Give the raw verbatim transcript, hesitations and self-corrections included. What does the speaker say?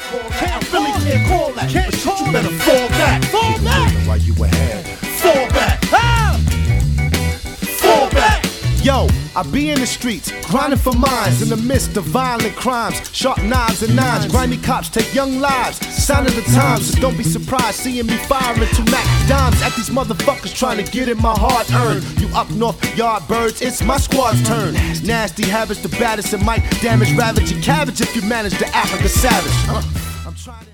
Can't really can't call that. Can't but shit, you better fall back. Fall back. While you ahead. Fall back. Ah! Fall back. Yo, I be in the streets, grinding for mines in the midst of violent crimes, sharp knives and nines. Grimy cops take young lives, sign of the times. So don't be surprised seeing me firing two Mac dimes at these motherfuckers trying to get in my hard earned. You up north yard birds, it's my squad's turn. Nasty habits, the baddest, and might damage, ravage your cabbage if you manage to act like a savage. I'm trying to